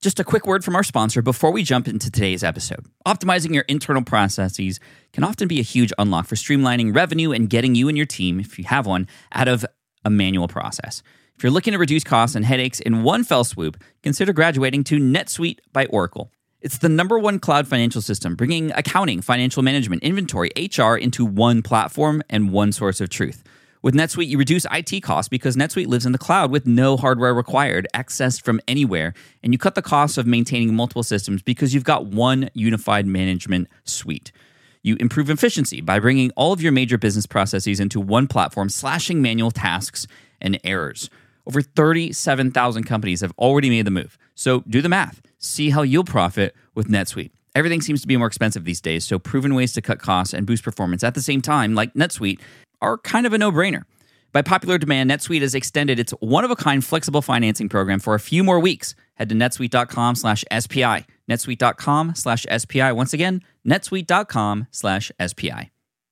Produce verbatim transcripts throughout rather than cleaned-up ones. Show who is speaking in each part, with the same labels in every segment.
Speaker 1: Just a quick word from our sponsor before we jump into today's episode. Optimizing your internal processes can often be a huge unlock for streamlining revenue and getting you and your team, if you have one, out of a manual process. If you're looking to reduce costs and headaches in one fell swoop, consider graduating to NetSuite by Oracle. It's the number one cloud financial system, bringing accounting, financial management, inventory, H R into one platform and one source of truth. With NetSuite, you reduce I T costs because NetSuite lives in the cloud with no hardware required, accessed from anywhere, and you cut the cost of maintaining multiple systems because you've got one unified management suite. You improve efficiency by bringing all of your major business processes into one platform, slashing manual tasks and errors. Over thirty-seven thousand companies have already made the move. So do the math. See how you'll profit with NetSuite. Everything seems to be more expensive these days, so proven ways to cut costs and boost performance at the same time, like NetSuite, are kind of a no-brainer. By popular demand, NetSuite has extended its one-of-a-kind flexible financing program for a few more weeks. Head to netsuite.com slash SPI. netsuite.com slash SPI. Once again, netsuite.com slash SPI.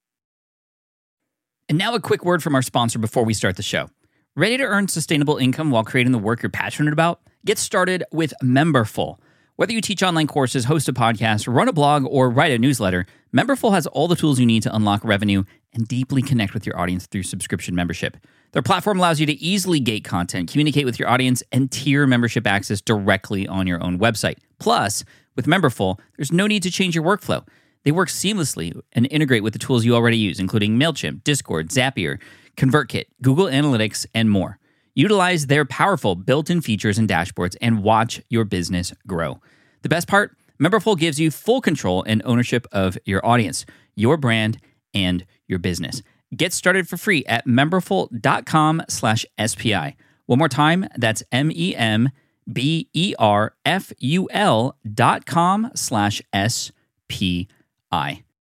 Speaker 1: And now a quick word from our sponsor before we start the show. Ready to earn sustainable income while creating the work you're passionate about? Get started with Memberful. Whether you teach online courses, host a podcast, run a blog, or write a newsletter, Memberful has all the tools you need to unlock revenue and deeply connect with your audience through subscription membership. Their platform allows you to easily gate content, communicate with your audience, and tier membership access directly on your own website. Plus, with Memberful, there's no need to change your workflow. They work seamlessly and integrate with the tools you already use, including MailChimp, Discord, Zapier, ConvertKit, Google Analytics, and more. Utilize their powerful built-in features and dashboards and watch your business grow. The best part? Memberful gives you full control and ownership of your audience, your brand, and your business. Get started for free at memberful.com slash SPI. One more time, that's M-E-M-B-E-R-F-U-L dot com slash S-P-I.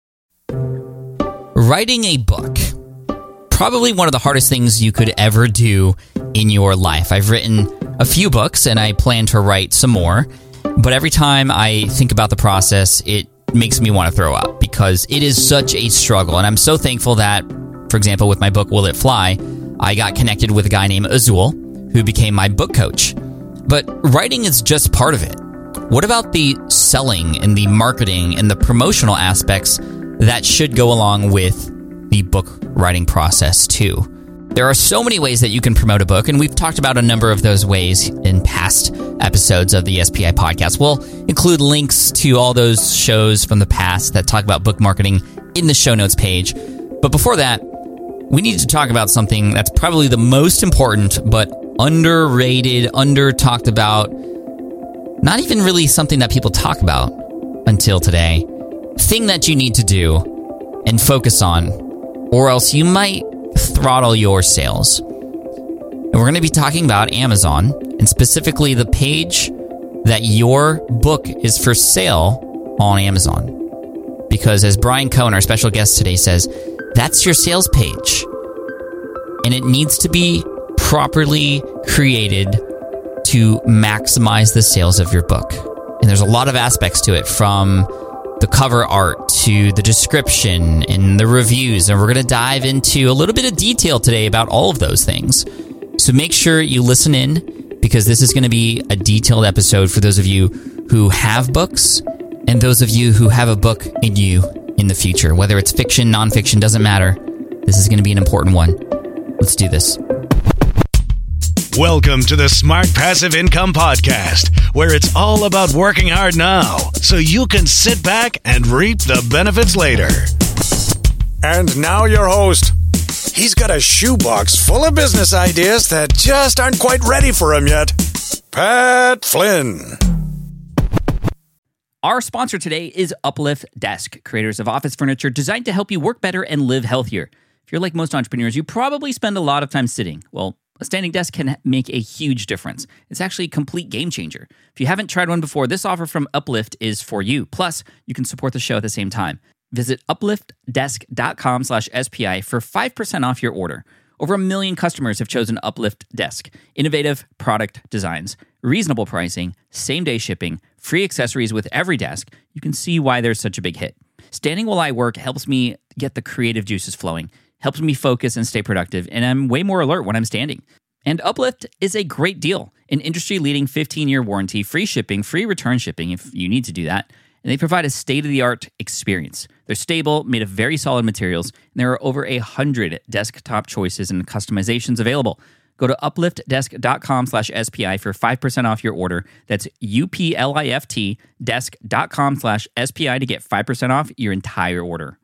Speaker 1: Writing a book. Probably one of the hardest things you could ever do in your life. I've written a few books and I plan to write some more, but every time I think about the process, it makes me want to throw up because it is such a struggle. And I'm so thankful that, for example, with my book, Will It Fly, I got connected with a guy named Azul who became my book coach. But writing is just part of it. What about the selling and the marketing and the promotional aspects that should go along with the book writing process too? There are so many ways that you can promote a book, and we've talked about a number of those ways in past episodes of the S P I podcast. We'll include links to all those shows from the past that talk about book marketing in the show notes page. But before that, we need to talk about something that's probably the most important, but underrated, under-talked about, not even really something that people talk about until today. Thing that you need to do and focus on, or else you might throttle your sales. And we're going to be talking about Amazon, and specifically the page that your book is for sale on Amazon. Because as Brian Cohen, our special guest today, says, that's your sales page. And it needs to be properly created to maximize the sales of your book. And there's a lot of aspects to it, from the cover art to the description and the reviews. And we're going to dive into a little bit of detail today about all of those things. So make sure you listen in, because this is going to be a detailed episode for those of you who have books and those of you who have a book in you in the future. Whether it's fiction, nonfiction, doesn't matter. This is going to be an important one. Let's do this.
Speaker 2: Welcome to the Smart Passive Income Podcast, where it's all about working hard now so you can sit back and reap the benefits later.
Speaker 3: And now your host. He's got a shoebox full of business ideas that just aren't quite ready for him yet. Pat Flynn.
Speaker 1: Our sponsor today is Uplift Desk, creators of office furniture designed to help you work better and live healthier. If you're like most entrepreneurs, you probably spend a lot of time sitting. Well, a standing desk can make a huge difference. It's actually a complete game changer. If you haven't tried one before, this offer from Uplift is for you. Plus, you can support the show at the same time. Visit upliftdesk.com slash SPI for five percent off your order. Over a million customers have chosen Uplift Desk. Innovative product designs, reasonable pricing, same-day shipping, free accessories with every desk. You can see why there's such a big hit. Standing while I work helps me get the creative juices flowing, helps me focus and stay productive, and I'm way more alert when I'm standing. And Uplift is a great deal. An industry-leading fifteen-year warranty, free shipping, free return shipping if you need to do that. And they provide a state-of-the-art experience. They're stable, made of very solid materials, and there are over a hundred desktop choices and customizations available. Go to upliftdesk.com slash SPI for five percent off your order. That's U-P-L-I-F-T desk.com slash SPI to get five percent off your entire order.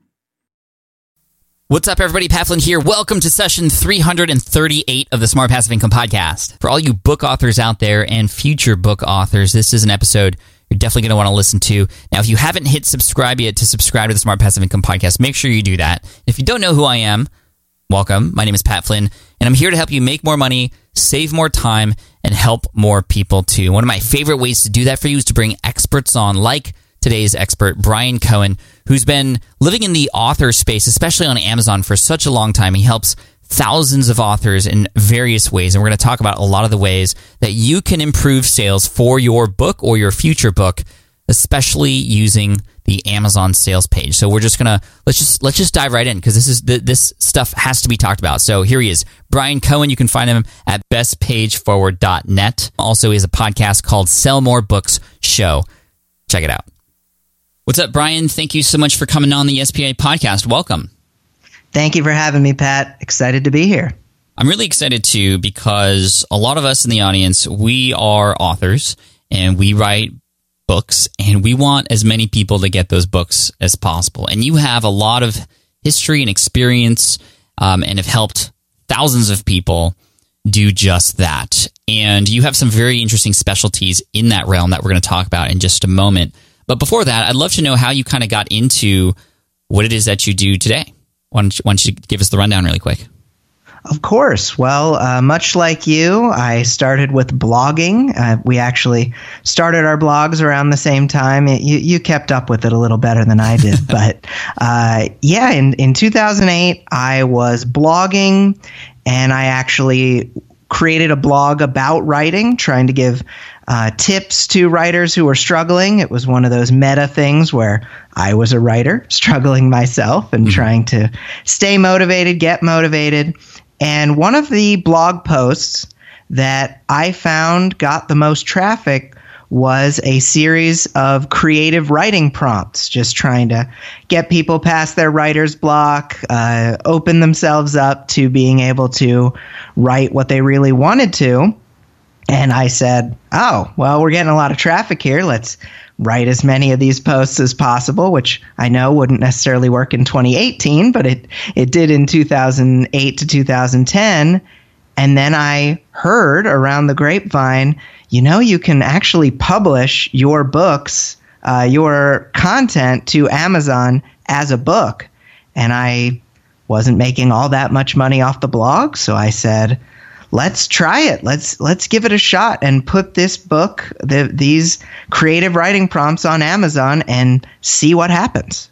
Speaker 1: What's up, everybody? Pat Flynn here. Welcome to session three hundred thirty-eight of the Smart Passive Income Podcast. For all you book authors out there and future book authors, this is an episode you're definitely going to want to listen to. Now, if you haven't hit subscribe yet to subscribe to the Smart Passive Income Podcast, make sure you do that. If you don't know who I am, welcome. My name is Pat Flynn, and I'm here to help you make more money, save more time, and help more people too. One of my favorite ways to do that for you is to bring experts on, like today's expert, Brian Cohen, who's been living in the author space, especially on Amazon, for such a long time. He helps thousands of authors in various ways, and we're going to talk about a lot of the ways that you can improve sales for your book or your future book, especially using the Amazon sales page. So we're just gonna let's just let's just dive right in, because this is the, this stuff has to be talked about. So here he is, Brian Cohen. You can find him at best page forward dot net. Also, he has a podcast called Sell More Books Show. Check it out. What's up, Brian? Thank you so much for coming on the S P A podcast. Welcome.
Speaker 4: Thank you for having me, Pat. Excited to be here.
Speaker 1: I'm really excited too, because a lot of us in the audience, we are authors and we write books, and we want as many people to get those books as possible. And you have a lot of history and experience um, and have helped thousands of people do just that. And you have some very interesting specialties in that realm that we're going to talk about in just a moment. But before that, I'd love to know how you kind of got into what it is that you do today. Why don't you, why don't you give us the rundown really quick?
Speaker 4: Of course. Well, uh, much like you, I started with blogging. Uh, we actually started our blogs around the same time. It, you, you kept up with it a little better than I did. But uh, yeah, in, in two thousand eight, I was blogging, and I actually created a blog about writing, trying to give uh, tips to writers who were struggling. It was one of those meta things where I was a writer struggling myself and mm-hmm. trying to stay motivated, get motivated. And one of the blog posts that I found got the most traffic was a series of creative writing prompts, just trying to get people past their writer's block, uh, open themselves up to being able to write what they really wanted to. And I said, oh, well, we're getting a lot of traffic here. Let's write as many of these posts as possible, which I know wouldn't necessarily work in twenty eighteen, but it, it did in two thousand eight to two thousand ten. And then I heard around the grapevine, you know, you can actually publish your books, uh, your content to Amazon as a book. And I wasn't making all that much money off the blog. So I said, let's try it. Let's let's give it a shot and put this book, the, these creative writing prompts on Amazon and see what happens.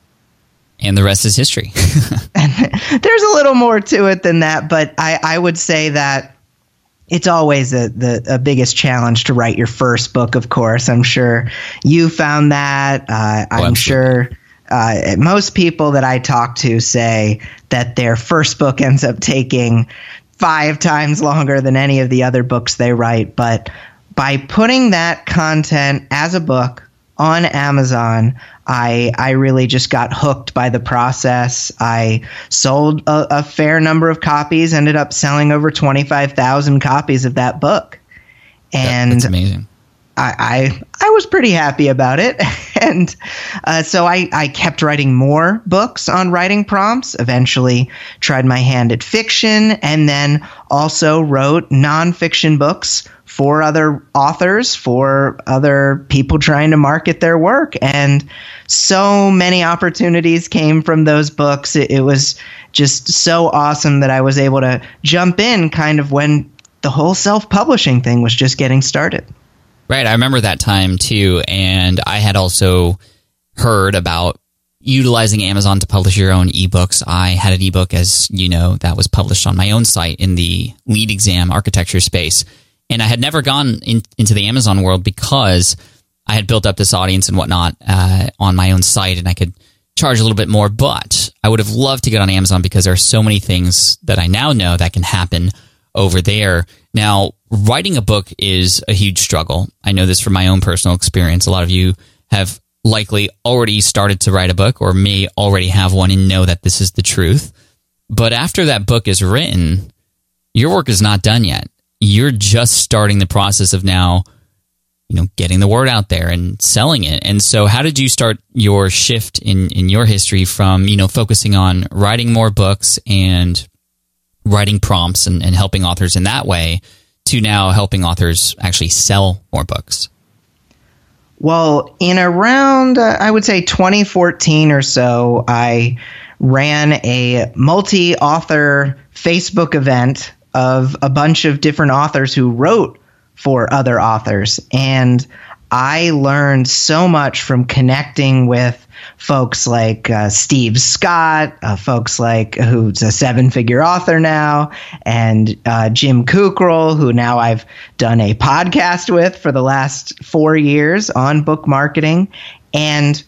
Speaker 1: And the rest is history.
Speaker 4: And there's a little more to it than that, but I, I would say that it's always a, the a biggest challenge to write your first book, of course. I'm sure you found that. Uh, I'm oh, sure uh, most people that I talk to say that their first book ends up taking five times longer than any of the other books they write. But by putting that content as a book on Amazon, I I really just got hooked by the process. I sold a, a fair number of copies, ended up selling over twenty-five thousand copies of that book. And
Speaker 1: that's amazing.
Speaker 4: I, I I was pretty happy about it. And uh, so I, I kept writing more books on writing prompts, eventually tried my hand at fiction, and then also wrote nonfiction books for other authors, for other people trying to market their work. And so many opportunities came from those books. It, it was just so awesome that I was able to jump in kind of when the whole self-publishing thing was just getting started.
Speaker 1: Right. I remember that time too. And I had also heard about utilizing Amazon to publish your own ebooks. I had an ebook, as you know, that was published on my own site in the lead exam architecture space. And I had never gone in, into the Amazon world because I had built up this audience and whatnot uh, on my own site, and I could charge a little bit more. But I would have loved to get on Amazon because there are so many things that I now know that can happen over there. Now, writing a book is a huge struggle. I know this from my own personal experience. A lot of you have likely already started to write a book or may already have one and know that this is the truth. But after that book is written, your work is not done yet. You're just starting the process of now, you know, getting the word out there and selling it. And so how did you start your shift in, in your history from, you know, focusing on writing more books and writing prompts and, and helping authors in that way to now helping authors actually sell more books?
Speaker 4: Well, in around, uh, I would say twenty fourteen or so, I ran a multi-author Facebook event of a bunch of different authors who wrote for other authors. And I learned so much from connecting with folks like uh, Steve Scott, uh, folks like who's a seven-figure author now, and uh, Jim Kukral, who now I've done a podcast with for the last four years on book marketing. And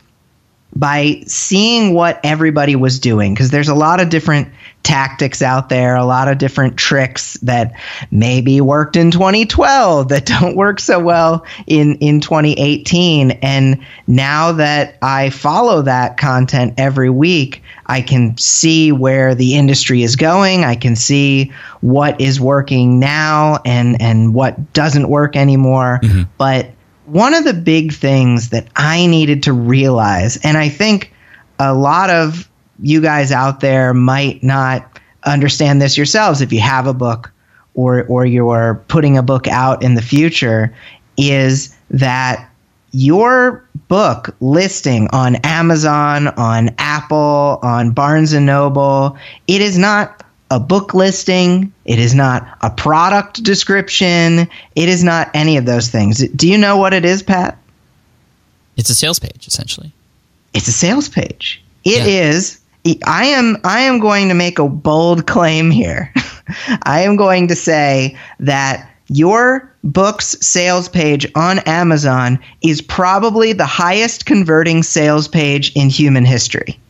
Speaker 4: by seeing what everybody was doing, because there's a lot of different tactics out there, a lot of different tricks that maybe worked in twenty twelve that don't work so well in, in twenty eighteen. And now that I follow that content every week, I can see where the industry is going. I can see what is working now and, and what doesn't work anymore. Mm-hmm. But one of the big things that I needed to realize, and I think a lot of you guys out there might not understand this yourselves if you have a book or or you're putting a book out in the future, is that your book listing on Amazon, on Apple, on Barnes and Noble, it is not a book listing. It is not a product description. It is not any of those things. Do you know what it is, Pat?
Speaker 1: It's a sales page, essentially.
Speaker 4: It's a sales page. It
Speaker 1: yeah.
Speaker 4: is. I am I am going to make a bold claim here. I am going to say that your book's sales page on Amazon is probably the highest converting sales page in human history.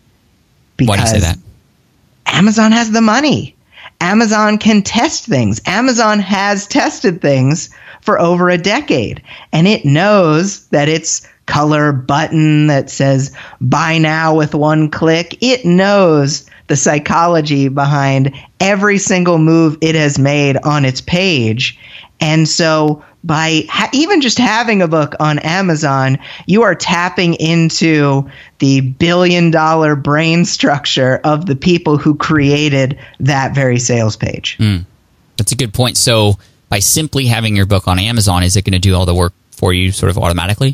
Speaker 1: Why do you say that?
Speaker 4: Amazon has the money. Amazon can test things. Amazon has tested things for over a decade, and it knows that its color button that says buy now with one click, it knows the psychology behind every single move it has made on its page. And so by ha- even just having a book on Amazon, you are tapping into the billion dollar brain structure of the people who created that very sales page.
Speaker 1: Mm, that's a good point. So by simply having your book on Amazon, is it going to do all the work for you sort of automatically?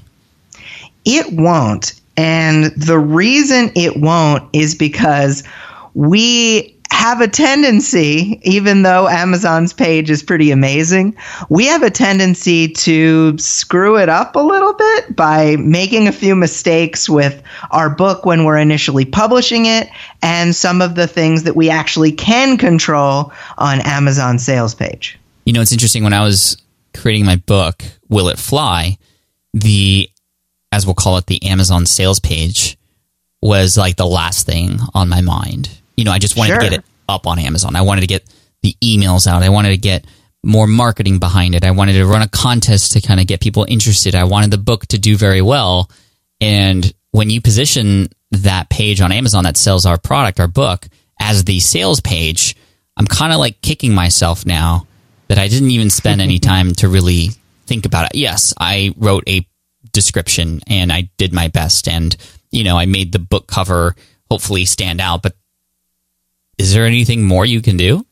Speaker 4: It won't. And the reason it won't is because we have a tendency, even though Amazon's page is pretty amazing, we have a tendency to screw it up a little bit by making a few mistakes with our book when we're initially publishing it and some of the things that we actually can control on Amazon's sales page.
Speaker 1: You know, it's interesting. When I was creating my book, Will It Fly, the, as we'll call it, the Amazon sales page was like the last thing on my mind. You know, I just wanted sure. to get it up on Amazon. I wanted to get the emails out. I wanted to get more marketing behind it. I wanted to run a contest to kind of get people interested. I wanted the book to do very well. And when you position that page on Amazon that sells our product, our book, as the sales page, I'm kind of like kicking myself now that I didn't even spend any time to really think about it. Yes, I wrote a description and I did my best, and, you know, I made the book cover hopefully stand out, but is there anything more you can do?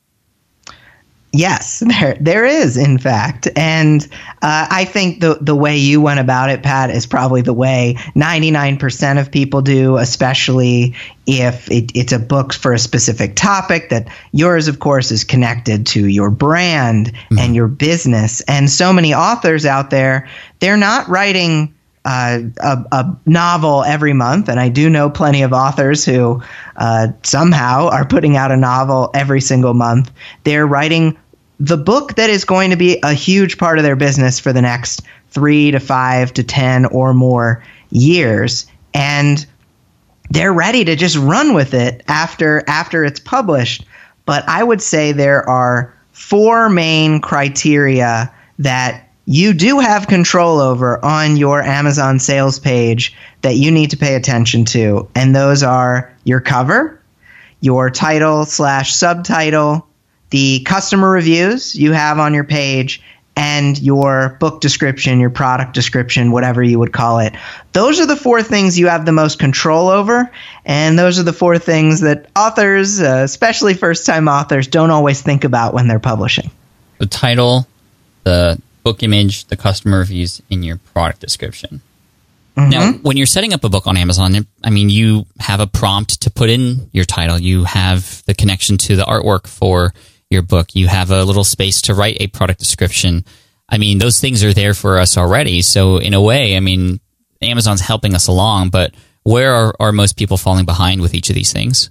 Speaker 4: Yes, there there is, in fact. And uh, I think the, the way you went about it, Pat, is probably the way ninety-nine percent of people do, especially if it, it's a book for a specific topic. That yours, of course, is connected to your brand mm-hmm. and your business. And so many authors out there, they're not writing Uh, a, a novel every month, and I do know plenty of authors who uh, somehow are putting out a novel every single month. They're writing the book that is going to be a huge part of their business for the next three to five to ten or more years, and they're ready to just run with it after after it's published. But I would say there are four main criteria that you do have control over on your Amazon sales page that you need to pay attention to. And those are your cover, your title slash subtitle, the customer reviews you have on your page, and your book description, your product description, whatever you would call it. Those are the four things you have the most control over, and those are the four things that authors, uh, especially first-time authors, don't always think about when they're publishing.
Speaker 1: The title, the book image, the customer reviews, and your product description. Mm-hmm. Now, when you're setting up a book on Amazon, I mean, you have a prompt to put in your title. You have the connection to the artwork for your book. You have a little space to write a product description. I mean, those things are there for us already. So in a way, I mean, Amazon's helping us along, but where are, are most people falling behind with each of these things?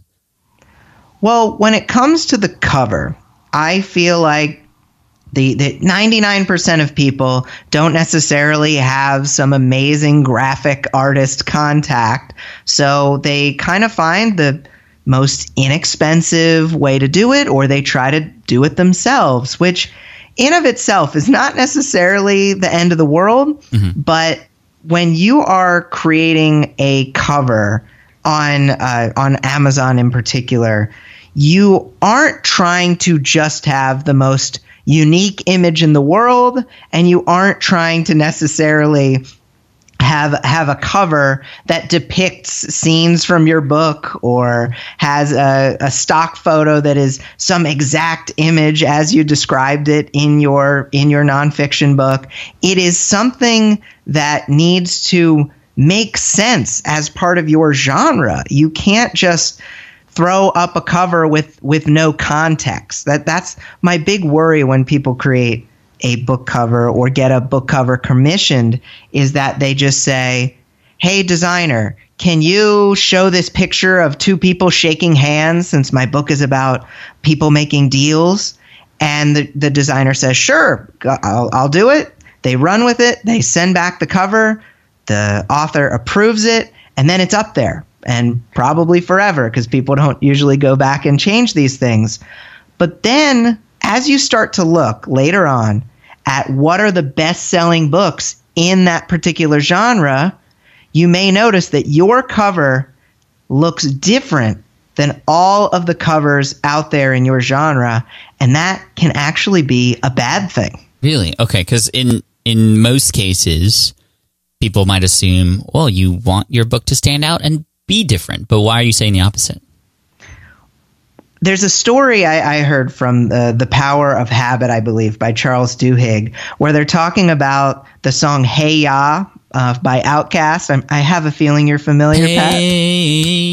Speaker 4: Well, when it comes to the cover, I feel like the, the ninety-nine percent of people don't necessarily have some amazing graphic artist contact. So they kind of find the most inexpensive way to do it, or they try to do it themselves, which in of itself is not necessarily the end of the world. Mm-hmm. But when you are creating a cover on uh, on Amazon in particular, you aren't trying to just have the most unique image in the world, and you aren't trying to necessarily have have a cover that depicts scenes from your book or has a, a stock photo that is some exact image as you described it in your in your nonfiction book. It is something that needs to make sense as part of your genre. You can't just throw up a cover with with no context. That that's my big worry when people create a book cover or get a book cover commissioned, is that they just say, hey, designer, can you show this picture of two people shaking hands since my book is about people making deals? And the, the designer says, sure, I'll, I'll do it. They run with it. They send back the cover. The author approves it, and then it's up there, and probably forever, because people don't usually go back and change these things. But then as you start to look later on at what are the best-selling books in that particular genre, you may notice that your cover looks different than all of the covers out there in your genre, and that can actually be a bad thing. Really?
Speaker 1: Okay, because in, in most cases, people might assume, well, you want your book to stand out and be different, but why are you saying the opposite?
Speaker 4: There's a story I, I heard from uh, The Power of Habit, I believe, by Charles Duhigg, where they're talking about the song Hey Ya uh, by Outkast. I'm, I have a feeling you're familiar,
Speaker 1: hey
Speaker 4: Pat.
Speaker 1: Hey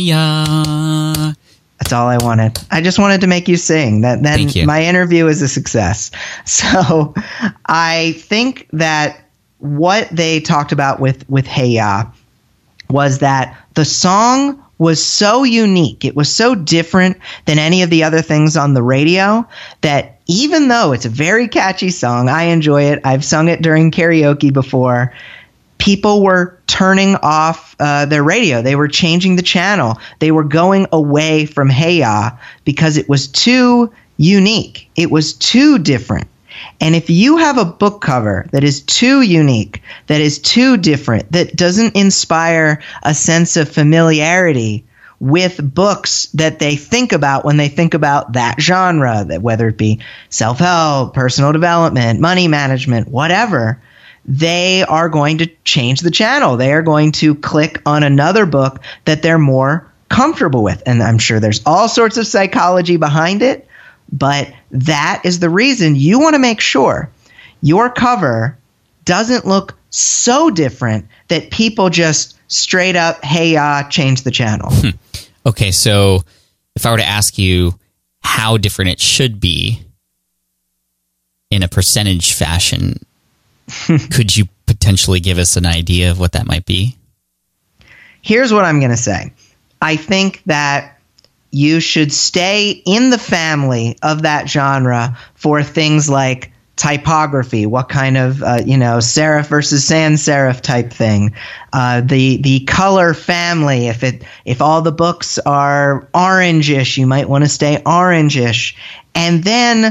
Speaker 1: Ya.
Speaker 4: That's all I wanted. I just wanted to make you sing. That then
Speaker 1: Thank you.
Speaker 4: My interview is a success. So I think that what they talked about with, with Hey Ya was that the song was so unique, it was so different than any of the other things on the radio, that even though it's a very catchy song, I enjoy it, I've sung it during karaoke before, people were turning off uh, their radio. They were changing the channel. They were going away from Hey Ya because it was too unique. It was too different. And if you have a book cover that is too unique, that is too different, that doesn't inspire a sense of familiarity with books that they think about when they think about that genre, that whether it be self-help, personal development, money management, whatever, they are going to change the channel. They are going to click on another book that they're more comfortable with. And I'm sure there's all sorts of psychology behind it. But that is the reason you want to make sure your cover doesn't look so different that people just straight up, hey, uh, change the channel.
Speaker 1: Hmm. Okay, so if I were to ask you how different it should be in a percentage fashion, could you potentially give us an idea of what that might be?
Speaker 4: Here's what I'm going to say. I think that you should stay in the family of that genre for things like typography, what kind of, uh, you know, serif versus sans serif type thing. Uh, the the color family, if it if all the books are orange-ish, you might want to stay orange-ish. And then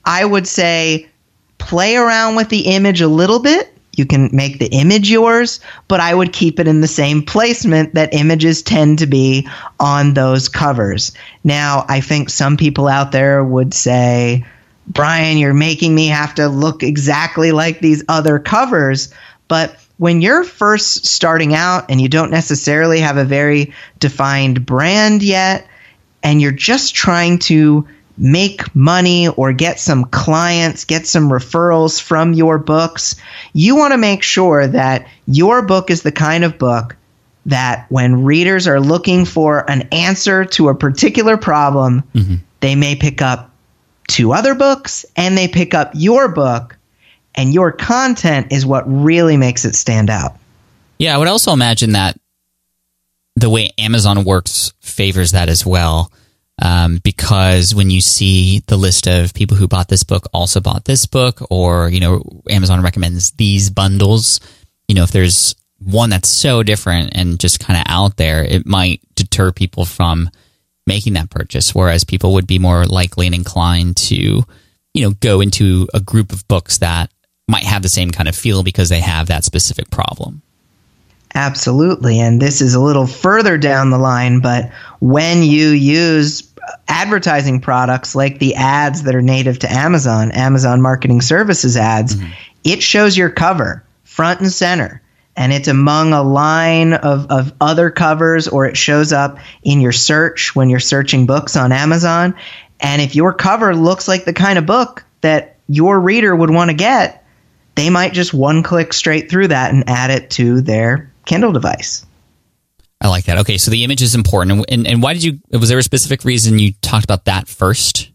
Speaker 4: I would say play around with the image a little bit. You can make the image yours, but I would keep it in the same placement that images tend to be on those covers. Now, I think some people out there would say, Brian, you're making me have to look exactly like these other covers. But when you're first starting out and you don't necessarily have a very defined brand yet, and you're just trying to make money or get some clients, get some referrals from your books, you want to make sure that your book is the kind of book that when readers are looking for an answer to a particular problem, mm-hmm. they may pick up two other books and they pick up your book, and your content is what really makes it stand out.
Speaker 1: Yeah, I would also imagine that the way Amazon works favors that as well. Um, because when you see the list of people who bought this book also bought this book, or, you know, Amazon recommends these bundles, you know, if there's one that's so different and just kind of out there, it might deter people from making that purchase. Whereas people would be more likely and inclined to, you know, go into a group of books that might have the same kind of feel because they have that specific problem.
Speaker 4: Absolutely. And this is a little further down the line, but when you use advertising products like the ads that are native to Amazon, Amazon Marketing Services ads, mm-hmm. it shows your cover front and center. And it's among a line of, of other covers, or it shows up in your search when you're searching books on Amazon. And if your cover looks like the kind of book that your reader would want to get, they might just one click straight through that and add it to their Kindle device.
Speaker 1: I like that. Okay, so the image is important. And, and why did you, was there a specific reason you talked about that first?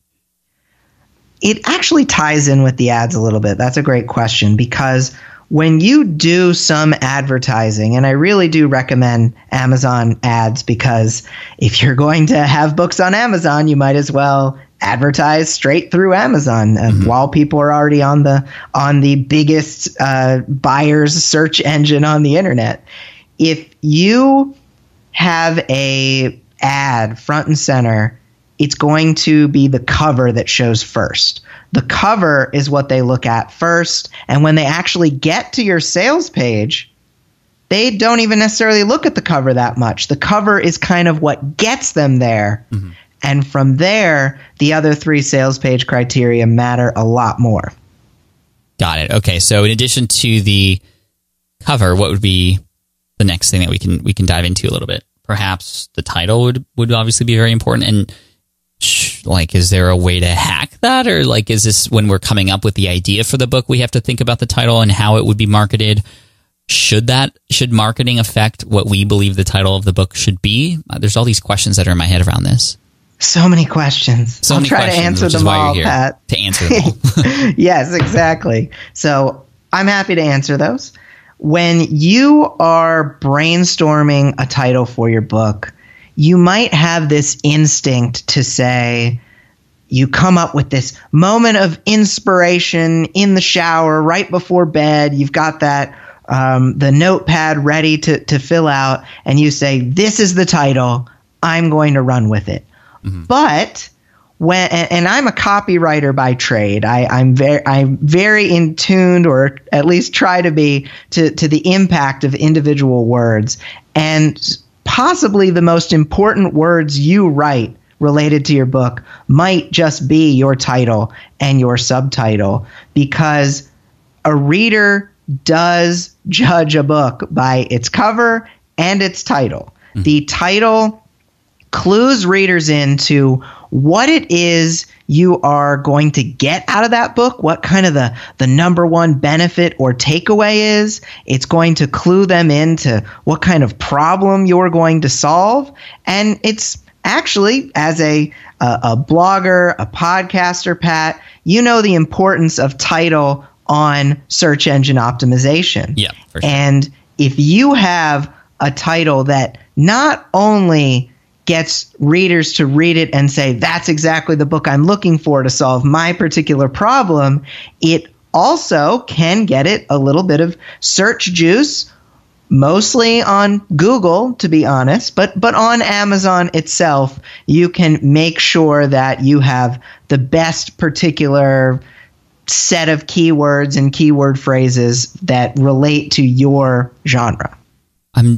Speaker 4: It actually ties in with the ads a little bit. That's a great question, because when you do some advertising, and I really do recommend Amazon ads, because if you're going to have books on Amazon, you might as well advertise straight through Amazon uh, mm-hmm. while people are already on the on the biggest uh, buyer's search engine on the internet. If you have a ad front and center, it's going to be the cover that shows first. The cover is what they look at first, and when they actually get to your sales page, they don't even necessarily look at the cover that much. The cover is kind of what gets them there. Mm-hmm. And from there, the other three sales page criteria matter a lot more.
Speaker 1: Got it. Okay, so in addition to the cover, what would be the next thing that we can we can dive into a little bit? Perhaps the title would, would obviously be very important. And sh- like, is there a way to hack that? Or like, is this when we're coming up with the idea for the book, we have to think about the title and how it would be marketed? Should that, should marketing affect what we believe the title of the book should be? Uh, there's all these questions that are in my head around this.
Speaker 4: So many questions.
Speaker 1: So
Speaker 4: I'll
Speaker 1: many
Speaker 4: try
Speaker 1: questions,
Speaker 4: to answer
Speaker 1: which
Speaker 4: them
Speaker 1: is why
Speaker 4: all,
Speaker 1: you're here,
Speaker 4: Pat.
Speaker 1: to answer them all.
Speaker 4: Yes, exactly. So I'm happy to answer those. When you are brainstorming a title for your book, you might have this instinct to say, you come up with this moment of inspiration in the shower right before bed. You've got that um, the notepad ready to, to fill out, and you say, this is the title. I'm going to run with it. Mm-hmm. But when, and, and I'm a copywriter by trade, I, I'm very, I'm very in tuned, or at least try to be, to, to the impact of individual words. And possibly the most important words you write related to your book might just be your title and your subtitle, because a reader does judge a book by its cover and its title. Mm-hmm. The title clues readers into what it is you are going to get out of that book, what kind of the, the number one benefit or takeaway is. It's going to clue them into what kind of problem you're going to solve. And it's actually, as a, a, a blogger, a podcaster, Pat, you know the importance of title on search engine optimization.
Speaker 1: Yeah, for sure.
Speaker 4: And if you have a title that not only gets readers to read it and say, that's exactly the book I'm looking for to solve my particular problem, it also can get it a little bit of search juice mostly on Google, to be honest, but but on Amazon itself, you can make sure that you have the best particular set of keywords and keyword phrases that relate to your genre.
Speaker 1: I'm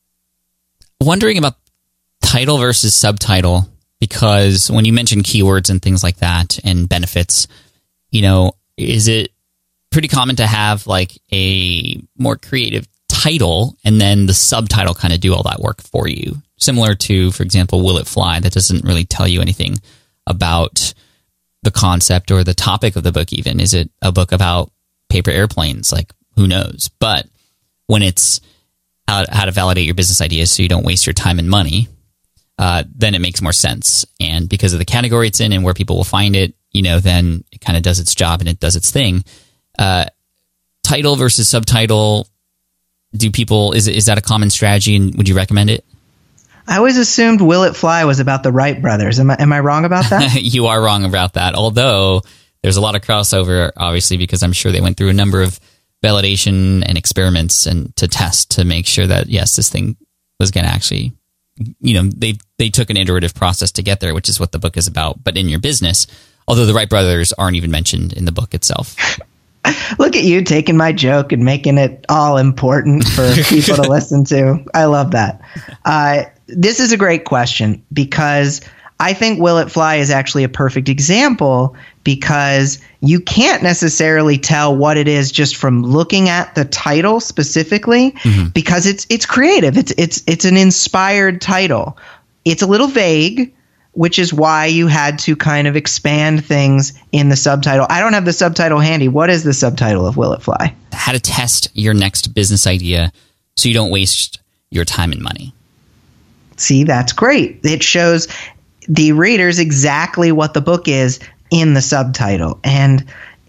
Speaker 1: wondering about title versus subtitle, because when you mention keywords and things like that and benefits, you know, is it pretty common to have like a more creative title and then the subtitle kind of do all that work for you? Similar to, for example, Will It Fly? That doesn't really tell you anything about the concept or the topic of the book even. Is it a book about paper airplanes? Like, who knows? But when it's how, how to validate your business ideas so you don't waste your time and money, uh, then it makes more sense. And because of the category it's in and where people will find it, you know, then it kind of does its job and it does its thing. Uh, title versus subtitle, do people, is, is that a common strategy, and would you recommend it?
Speaker 4: I always assumed Will It Fly was about the Wright brothers. Am I, am I wrong about that?
Speaker 1: You are wrong about that, although there's a lot of crossover, obviously, because I'm sure they went through a number of validation and experiments and to test to make sure that, yes, this thing was going to actually, you know, they they took an iterative process to get there, which is what the book is about, but in your business, although the Wright brothers aren't even mentioned in the book itself.
Speaker 4: Look at you taking my joke and making it all important for people to listen to. I love that. Uh, this is a great question, because I think Will It Fly is actually a perfect example, because you can't necessarily tell what it is just from looking at the title specifically, mm-hmm. because it's it's creative. It's it's it's an inspired title. It's a little vague, which is why you had to kind of expand things in the subtitle. I don't have the subtitle handy. What is the subtitle of Will It Fly?
Speaker 1: How to test your next business idea so you don't waste your time and money.
Speaker 4: See, that's great. It shows the readers exactly what the book is in the subtitle. And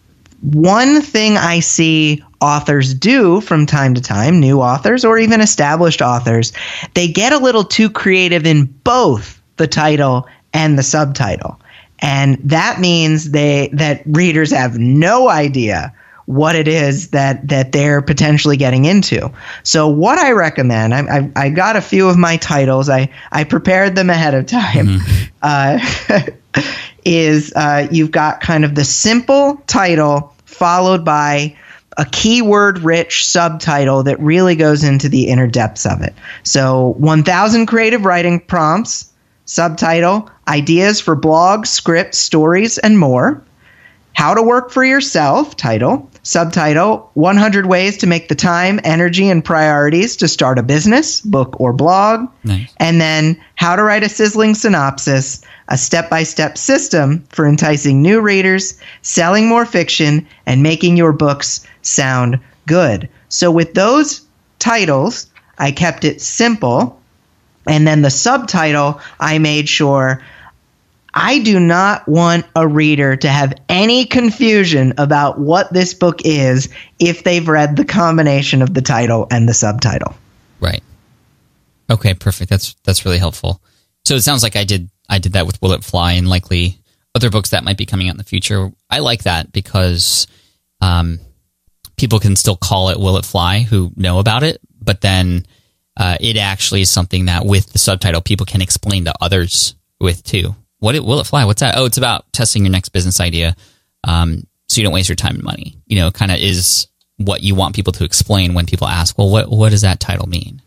Speaker 4: one thing I see authors do from time to time, new authors or even established authors, they get a little too creative in both the title and the subtitle. And that means they that readers have no idea what it is that that they're potentially getting into. So what I recommend, I, I, I got a few of my titles. I, I prepared them ahead of time. Mm-hmm. Uh, is uh, you've got kind of the simple title followed by a keyword-rich subtitle that really goes into the inner depths of it. So one thousand creative writing prompts, subtitle, ideas for blogs, scripts, stories, and more. How to work for yourself, title. Subtitle, one hundred ways to make the time, energy, and priorities to start a business, book, or blog.
Speaker 1: Nice.
Speaker 4: And then how to write a sizzling synopsis, a step-by-step system for enticing new readers, selling more fiction, and making your books sound good. So with those titles, I kept it simple. And then the subtitle, I made sure I do not want a reader to have any confusion about what this book is if they've read the combination of the title and the subtitle.
Speaker 1: Right. Okay, perfect. That's that's really helpful. So it sounds like I did I did that with Will It Fly, and likely other books that might be coming out in the future. I like that because um, people can still call it Will It Fly who know about it, but then uh, it actually is something that with the subtitle people can explain to others with too. What it, Will It Fly? What's that? Oh, it's about testing your next business idea um, so you don't waste your time and money. You know, kind of is what you want people to explain when people ask, well, what what does that title mean?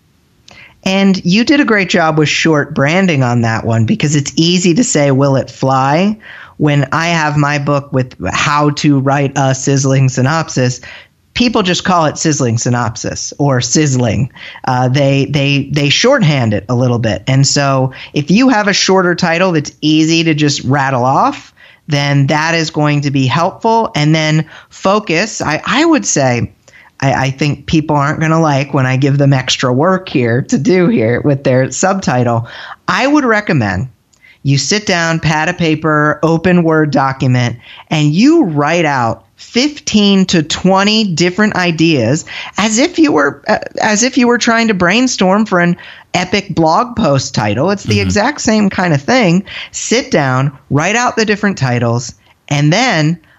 Speaker 4: And you did a great job with short branding on that one, because it's easy to say, Will It Fly? When I have my book with how to write a sizzling synopsis, people just call it sizzling synopsis or sizzling. Uh, they they they shorthand it a little bit. And so if you have a shorter title that's easy to just rattle off, then that is going to be helpful. And then focus, I, I would say, I, I think people aren't going to like when I give them extra work here to do here with their subtitle. I would recommend you sit down, pad of paper, open Word document, and you write out fifteen to twenty different ideas as if you were uh, as if you were trying to brainstorm for an epic blog post title. It's the mm-hmm. exact same kind of thing. Sit down, write out the different titles, and then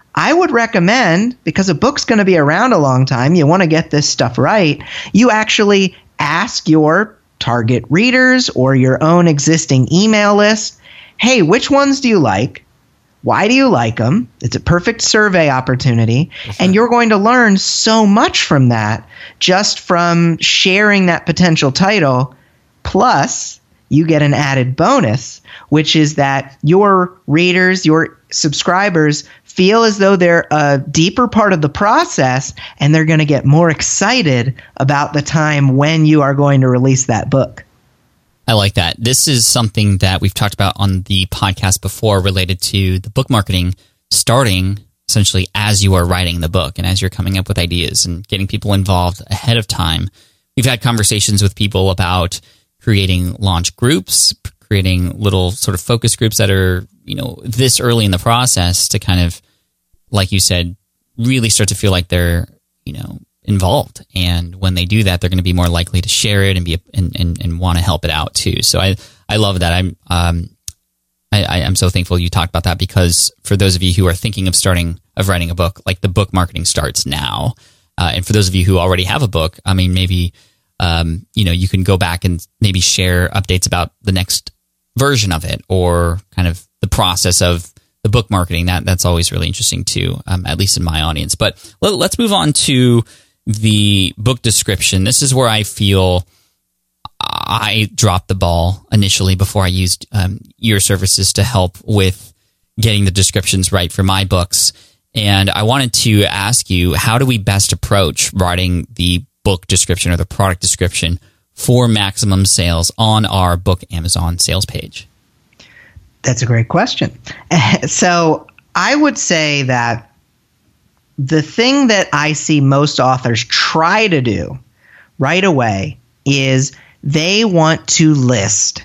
Speaker 4: I would recommend, because a book's going to be around a long time, you want to get this stuff right, you actually ask your target readers or your own existing email list, hey, which ones do you like? Why do you like them? It's a perfect survey opportunity. That's and right. You're going to learn so much from that just from sharing that potential title. Plus, you get an added bonus, which is that your readers, your subscribers feel as though they're a deeper part of the process, and they're going to get more excited about the time when you are going to release that book.
Speaker 1: I like that. This is something that we've talked about on the podcast before related to the book marketing, starting essentially as you are writing the book and as you're coming up with ideas and getting people involved ahead of time. We've had conversations with people about creating launch groups, creating little sort of focus groups that are, you know, this early in the process to kind of, like you said, really start to feel like they're, you know, involved. And when they do that, they're going to be more likely to share it and be and, and, and want to help it out too. So I, I love that. I'm um I, I am so thankful you talked about that, because for those of you who are thinking of starting of writing a book, like the book marketing starts now. Uh, and for those of you who already have a book, I mean, maybe um, you know, you can go back and maybe share updates about the next version of it, or kind of the process of the book marketing. That that's always really interesting too, um, at least in my audience. But let, let's move on to the book description. This is where I feel I dropped the ball initially before I used um, your services to help with getting the descriptions right for my books. And I wanted to ask you, how do we best approach writing the book description or the product description for maximum sales on our book Amazon sales page?
Speaker 4: That's a great question. So I would say that the thing that I see most authors try to do right away is they want to list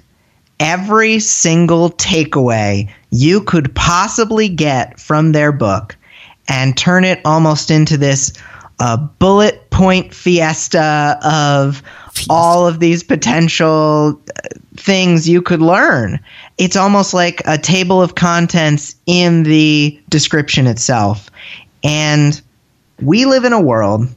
Speaker 4: every single takeaway you could possibly get from their book and turn it almost into this uh, bullet point fiesta of fiesta. all of these potential things you could learn. It's almost like a table of contents in the description itself. And we live in a world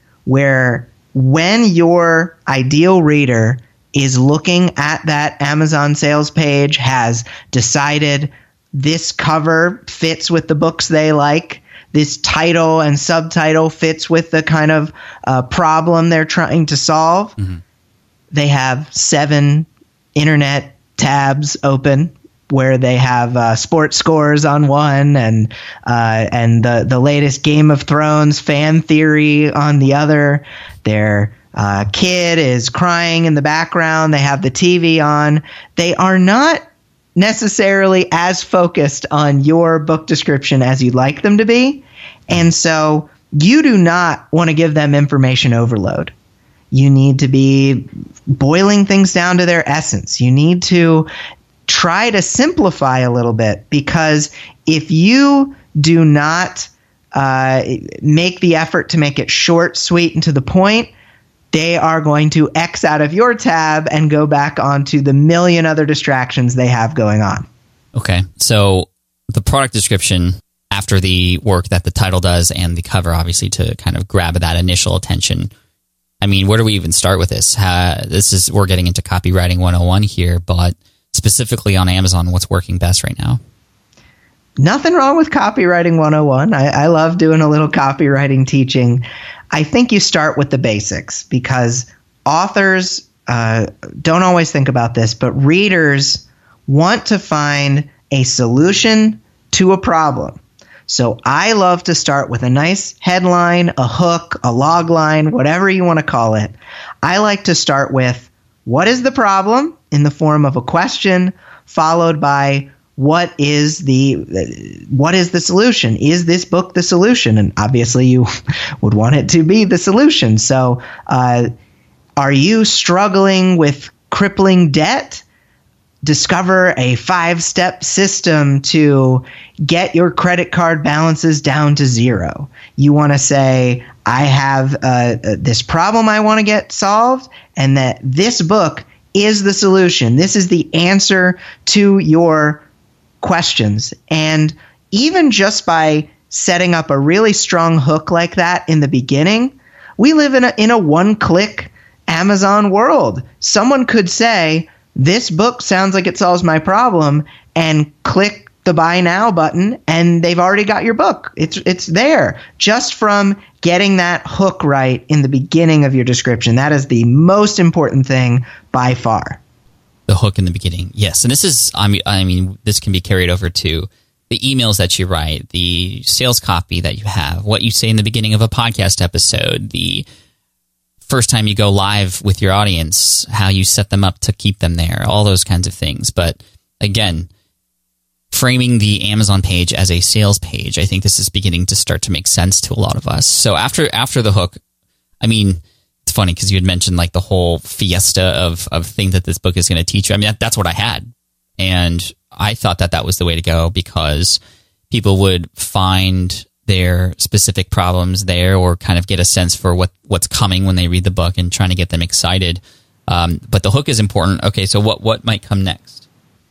Speaker 4: where when your ideal reader is looking at that Amazon sales page, has decided this cover fits with the books they like, this title and subtitle fits with the kind of uh, problem they're trying to solve, mm-hmm. they have seven internet tabs open where they have uh, sports scores on one and uh, and the, the latest Game of Thrones fan theory on the other. Their uh, kid is crying in the background. They have the T V on. They are not necessarily as focused on your book description as you'd like them to be. And so you do not want to give them information overload. You need to be boiling things down to their essence. You need to try to simplify a little bit, because if you do not uh, make the effort to make it short, sweet, and to the point, they are going to X out of your tab and go back onto the million other distractions they have going on.
Speaker 1: Okay, so the product description, after the work that the title does and the cover, obviously, to kind of grab that initial attention. I mean, where do we even start with this? Uh, this is we're getting into copywriting one oh one here, but specifically on Amazon, what's working best right now?
Speaker 4: Nothing wrong with copywriting one oh one. I, I love doing a little copywriting teaching. I think you start with the basics, because authors uh, don't always think about this, but readers want to find a solution to a problem. So I love to start with a nice headline, a hook, a log line, whatever you want to call it. I like to start with, what is the problem, in the form of a question, followed by what is the what is the solution? Is this book the solution? And obviously you would want it to be the solution. So uh, are you struggling with crippling debt? Discover a five-step system to get your credit card balances down to zero. You want to say, I have uh, this problem I want to get solved, and that this book is the solution. This is the answer to your questions. And even just by setting up a really strong hook like that in the beginning, we live in a, in a one-click Amazon world. Someone could say, this book sounds like it solves my problem, and click the buy now button, and they've already got your book. It's it's there just from getting that hook right in the beginning of your description. That is the most important thing by far.
Speaker 1: The hook in the beginning, yes. And this is, I mean, I mean, this can be carried over to the emails that you write, the sales copy that you have, what you say in the beginning of a podcast episode, the first time you go live with your audience, how you set them up to keep them there, all those kinds of things. But again, framing the Amazon page as a sales page, I think this is beginning to start to make sense to a lot of us. So after after the hook, I mean, it's funny because you had mentioned like the whole fiesta of of things that this book is going to teach you. I mean, that, that's what I had. And I thought that that was the way to go because people would find their specific problems there or kind of get a sense for what, what's coming when they read the book and trying to get them excited. Um, but the hook is important. Okay, so what, what might come next?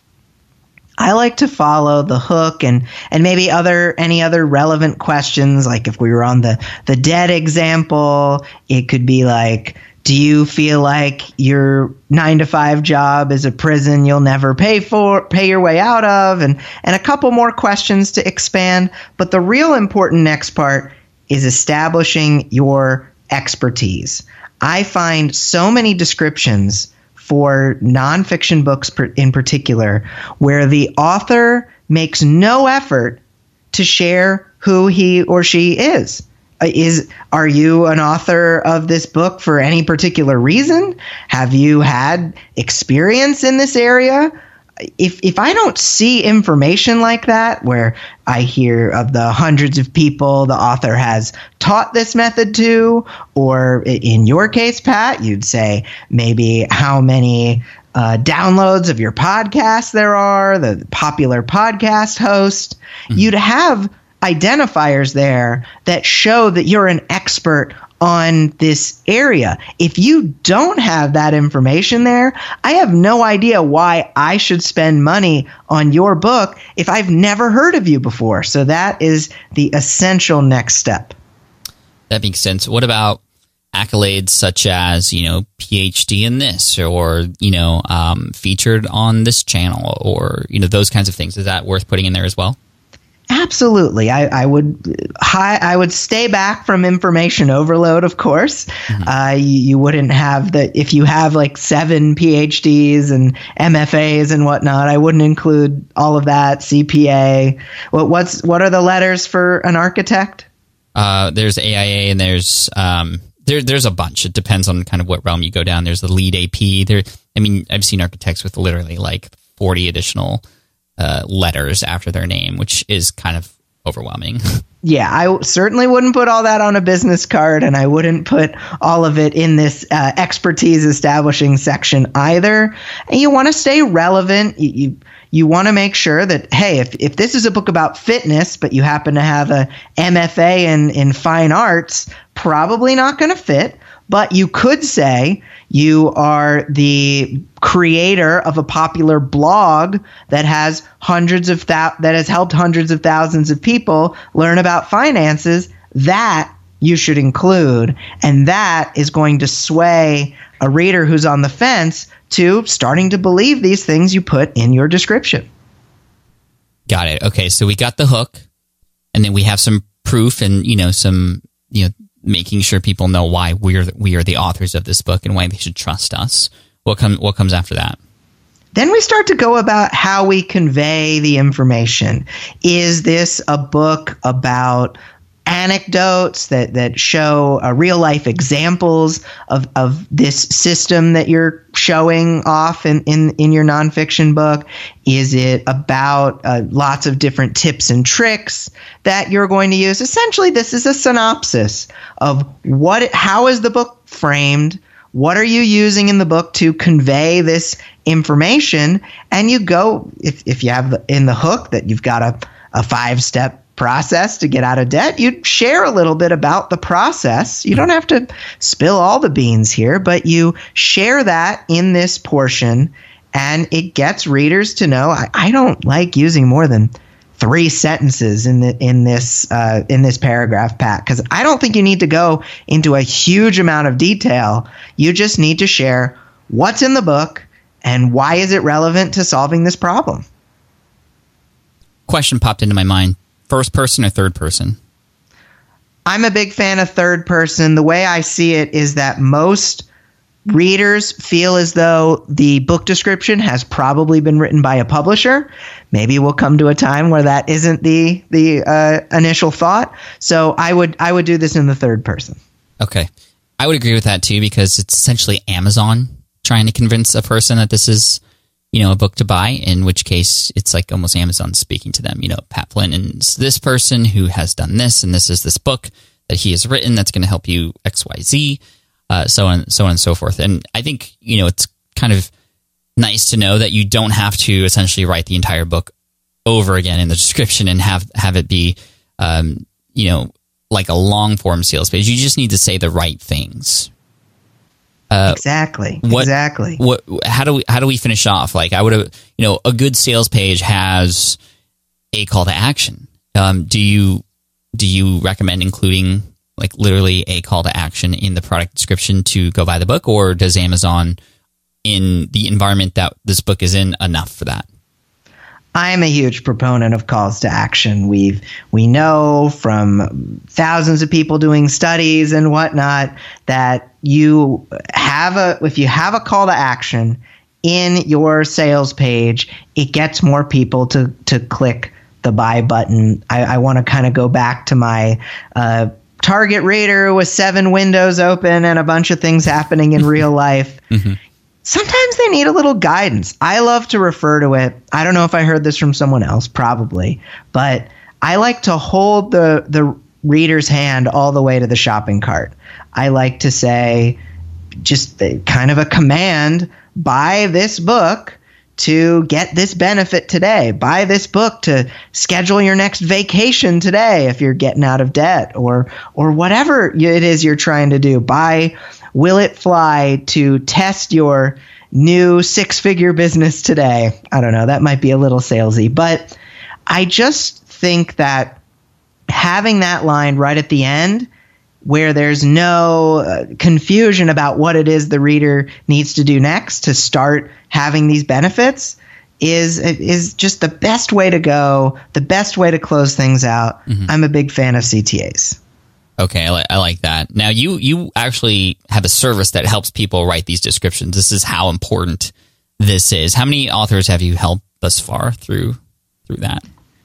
Speaker 4: I like to follow the hook and, and maybe other any other relevant questions. Like if we were on the, the debt example, it could be like, do you feel like your nine to five job is a prison you'll never pay for, pay your way out of? And, and a couple more questions to expand. But the real important next part is establishing your expertise. I find so many descriptions for nonfiction books in particular where the author makes no effort to share who he or she is. Is are you an author of this book for any particular reason? Have you had experience in this area? If if I don't see information like that, where I hear of the hundreds of people the author has taught this method to, or in your case, Pat, you'd say maybe how many uh, downloads of your podcast there are, the popular podcast host, mm-hmm. you'd have identifiers there that show that you're an expert on this area. If you don't have that information there, I have no idea why I should spend money on your book if I've never heard of you before. So that is the essential next step.
Speaker 1: That makes sense. What about accolades such as, you know, P H D in this, or, you know, um, featured on this channel, or, you know, those kinds of things? Is that worth putting in there as well?
Speaker 4: Absolutely. I, I would hi, I would stay back from information overload, of course. Mm-hmm. Uh, you, you wouldn't have the, if you have like seven P H Ds and M F As and whatnot, I wouldn't include all of that, C P A. What, what's, what are the letters for an architect?
Speaker 1: Uh, there's A I A and there's, um, there, there's a bunch. It depends on kind of what realm you go down. There's the lead A P. There, I mean, I've seen architects with literally like forty additional Uh, letters after their name, which is kind of overwhelming.
Speaker 4: Yeah, I w- certainly wouldn't put all that on a business card, and I wouldn't put all of it in this uh, expertise establishing section either. And you want to stay relevant. You you, you want to make sure that, hey, if, if this is a book about fitness, but you happen to have a M F A in, in fine arts, probably not going to fit. But you could say you are the creator of a popular blog that has hundreds of thou- that has helped hundreds of thousands of people learn about finances. That you should include, and that is going to sway a reader who's on the fence to starting to believe these things you put in your description.
Speaker 1: Got it. Okay, so we got the hook, and then we have some proof, and you know some you know. making sure people know why we're we are the authors of this book and why they should trust us. What comes what comes after that?
Speaker 4: Then we start to go about how we convey the information. Is this a book about anecdotes that, that show uh, real life examples of, of this system that you're showing off in, in, in your nonfiction book? Is it about uh, lots of different tips and tricks that you're going to use? Essentially, this is a synopsis of what, how is the book framed? What are you using in the book to convey this information? And you go, if, if you have in the hook that you've got a, a five-step process to get out of debt, you'd share a little bit about the process. You don't have to spill all the beans here, but you share that in this portion, and it gets readers to know, I, I don't like using more than three sentences in the in this uh, in this paragraph, Pat, because I don't think you need to go into a huge amount of detail. You just need to share what's in the book and why is it relevant to solving this problem.
Speaker 1: Question popped into my mind: first person or third person?
Speaker 4: I'm a big fan of third person. The way I see it is that most readers feel as though the book description has probably been written by a publisher. Maybe we'll come to a time where that isn't the the uh, initial thought. So I would I would do this in the third person.
Speaker 1: Okay. I would agree with that too, because it's essentially Amazon trying to convince a person that this is, you know, a book to buy, in which case it's like almost Amazon speaking to them. You know, Pat Flynn is this person who has done this, and this is this book that he has written that's going to help you X Y Z. Uh, so on, so on and so forth. And I think, you know, it's kind of nice to know that you don't have to essentially write the entire book over again in the description and have, have it be, um, you know, like a long form sales page. You just need to say the right things.
Speaker 4: Uh, exactly.
Speaker 1: What,
Speaker 4: exactly.
Speaker 1: What, how do we, how do we finish off? Like I would have, you know, a good sales page has a call to action. Um, do you, do you recommend including like literally a call to action in the product description to go buy the book, or does Amazon, in the environment that this book is in, enough for that?
Speaker 4: I'm a huge proponent of calls to action. We've we know from thousands of people doing studies and whatnot that you have a if you have a call to action in your sales page, it gets more people to to click the buy button. I, I want to kind of go back to my uh, target reader with seven windows open and a bunch of things happening in real life. Mm-hmm. Sometimes they need a little guidance. I love to refer to it. I don't know if I heard this from someone else, probably, but I like to hold the, the reader's hand all the way to the shopping cart. I like to say just the, kind of a command, buy this book to get this benefit today. Buy this book to schedule your next vacation today if you're getting out of debt, or or whatever it is you're trying to do. Buy Will It Fly to test your new six-figure business today. I don't know. That might be a little salesy, but I just think that having that line right at the end, where there's no uh, confusion about what it is the reader needs to do next to start having these benefits, is is just the best way to go, the best way to close things out. Mm-hmm. I'm a big fan of C T As.
Speaker 1: Okay, I, li- I like that. Now, you you actually have a service that helps people write these descriptions. This is how important this is. How many authors have you helped thus far through through that?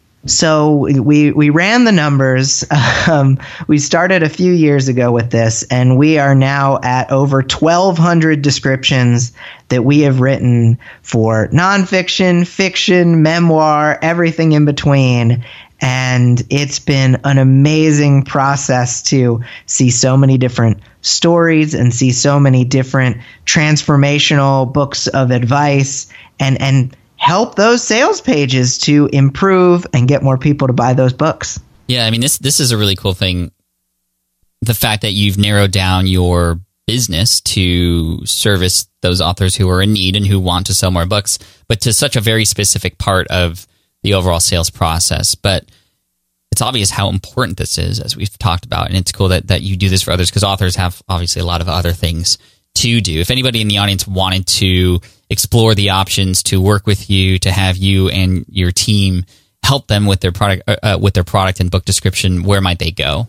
Speaker 4: So we we ran the numbers. Um, we started a few years ago with this, and we are now at over twelve hundred descriptions that we have written for nonfiction, fiction, memoir, everything in between. And it's been an amazing process to see so many different stories and see so many different transformational books of advice, and and help those sales pages to improve and get more people to buy those books.
Speaker 1: Yeah, I mean, this this is a really cool thing. The fact that you've narrowed down your business to service those authors who are in need and who want to sell more books, but to such a very specific part of the overall sales process. But it's obvious how important this is, as we've talked about, and it's cool that, that you do this for others, because authors have obviously a lot of other things to do. If anybody in the audience wanted to explore the options to work with you, to have you and your team help them with their product, uh, with their product and book description, where might they go?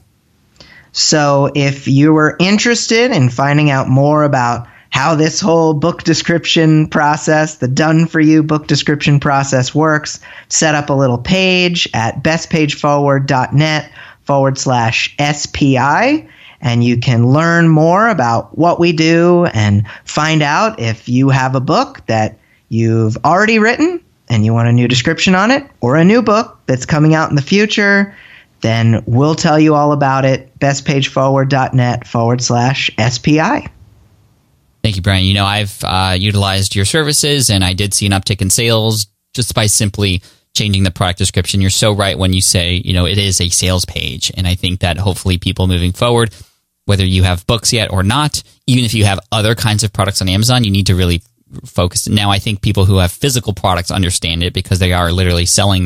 Speaker 4: So if you were interested in finding out more about how this whole book description process, the done-for-you book description process works, set up a little page at bestpageforward.net forward slash SPI, and you can learn more about what we do and find out if you have a book that you've already written and you want a new description on it, or a new book that's coming out in the future. Then we'll tell you all about it. bestpageforward.net forward slash SPI.
Speaker 1: Thank you, Brian. You know, I've uh, utilized your services, and I did see an uptick in sales just by simply changing the product description. You're so right when you say, you know, it is a sales page. And I think that hopefully people moving forward, whether you have books yet or not, even if you have other kinds of products on Amazon, you need to really focus. Now, I think people who have physical products understand it, because they are literally selling their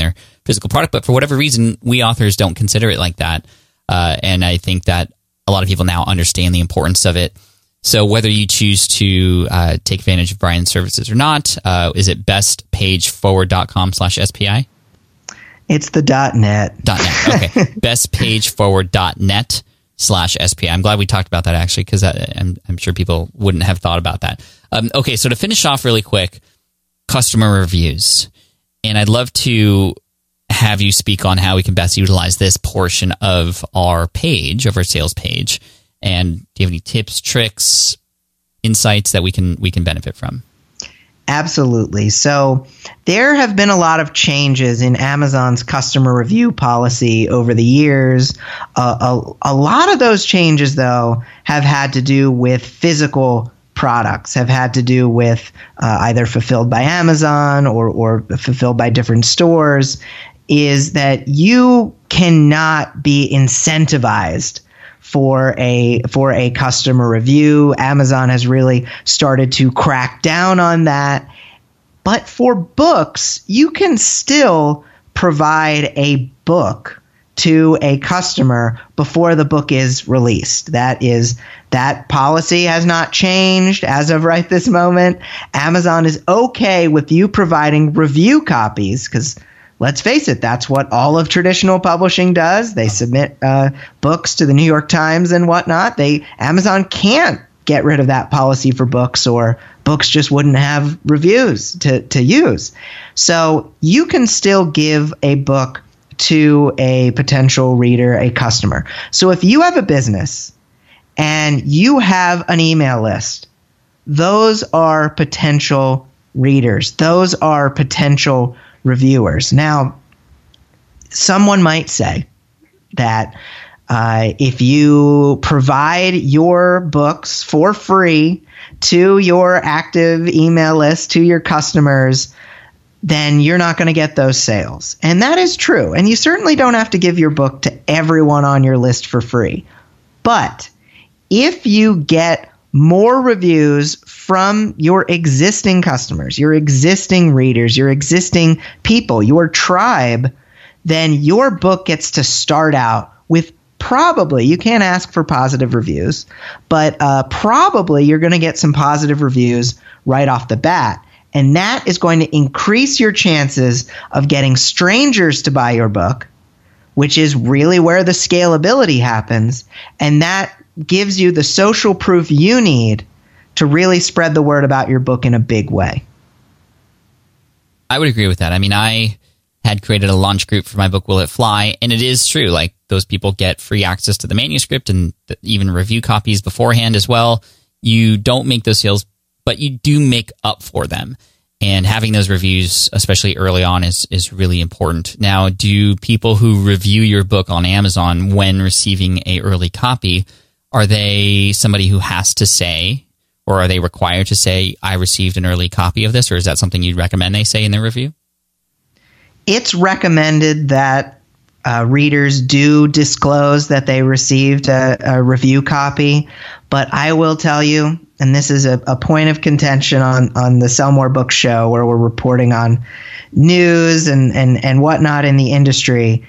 Speaker 1: physical product. But for whatever reason, we authors don't consider it like that. Uh, and I think that a lot of people now understand the importance of it. So whether you choose to uh, take advantage of Brian's services or not, uh, is it bestpageforward.com slash SPI?
Speaker 4: It's the .net.
Speaker 1: .net, okay. bestpageforward.net slash SPI. I'm glad we talked about that, actually, because I'm, I'm sure people wouldn't have thought about that. Um, okay, so to finish off really quick, customer reviews. And I'd love to have you speak on how we can best utilize this portion of our page, of our sales page. And do you have any tips, tricks, insights that we can we can benefit from?
Speaker 4: Absolutely. So there have been a lot of changes in Amazon's customer review policy over the years. Uh, a, a lot of those changes, though, have had to do with physical products, have had to do with uh, either fulfilled by Amazon or, or fulfilled by different stores, is that you cannot be incentivized for a for a customer review. Amazon has really started to crack down on that. But for books, you can still provide a book to a customer before the book is released. That is, that policy has not changed as of right this moment. Amazon is okay with you providing review copies because, let's face it, that's what all of traditional publishing does. They submit uh, books to the New York Times and whatnot. They Amazon can't get rid of that policy for books, or books just wouldn't have reviews to, to use. So you can still give a book to a potential reader, a customer. So if you have a business and you have an email list, those are potential readers. Those are potential reviewers. Now, someone might say that uh, if you provide your books for free to your active email list, to your customers, then you're not going to get those sales. And that is true. And you certainly don't have to give your book to everyone on your list for free. But if you get more reviews from your existing customers, your existing readers, your existing people, your tribe, then your book gets to start out with probably, you can't ask for positive reviews, but uh, probably you're going to get some positive reviews right off the bat. And that is going to increase your chances of getting strangers to buy your book, which is really where the scalability happens. And that gives you the social proof you need to really spread the word about your book in a big way.
Speaker 1: I would agree with that. I mean, I had created a launch group for my book, Will It Fly? And it is true. Like, those people get free access to the manuscript and even review copies beforehand as well. You don't make those sales, but you do make up for them. And having those reviews, especially early on, is is really important. Now, do people who review your book on Amazon when receiving a early copy, are they somebody who has to say, or are they required to say, I received an early copy of this, or is that something you'd recommend they say in their review?
Speaker 4: It's recommended that uh, readers do disclose that they received a, a review copy, but I will tell you, and this is a, a point of contention on, on the Sell More Books show, where we're reporting on news and, and, and whatnot in the industry,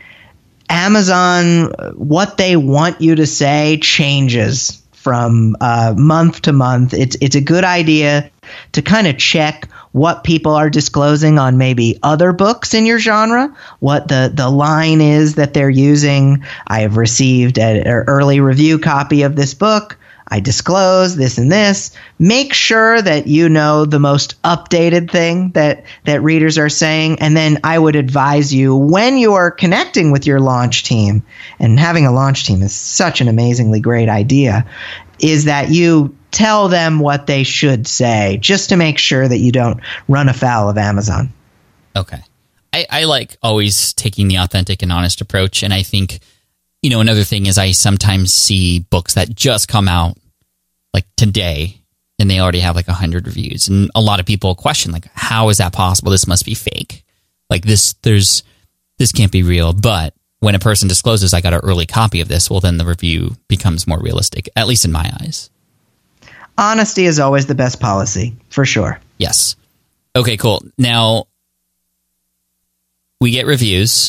Speaker 4: Amazon, what they want you to say changes from uh, month to month. It's it's a good idea to kind of check what people are disclosing on maybe other books in your genre, what the, the line is that they're using. I have received an early review copy of this book. I disclose this and this. Make sure that you know the most updated thing that, that readers are saying. And then I would advise you, when you are connecting with your launch team, and having a launch team is such an amazingly great idea, is that you tell them what they should say, just to make sure that you don't run afoul of Amazon.
Speaker 1: Okay. I, I like always taking the authentic and honest approach. And I think, you know, another thing is I sometimes see books that just come out like today and they already have like a hundred reviews. And a lot of people question, like, how is that possible? This must be fake. Like this, there's, this can't be real. But when a person discloses, I got an early copy of this, well, then the review becomes more realistic, at least in my eyes.
Speaker 4: Honesty is always the best policy, for sure.
Speaker 1: Yes. Okay, cool. Now, we get reviews,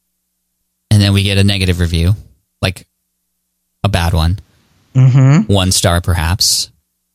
Speaker 1: and then we get a negative review, like a bad one,
Speaker 4: Mm-hmm.
Speaker 1: one star perhaps.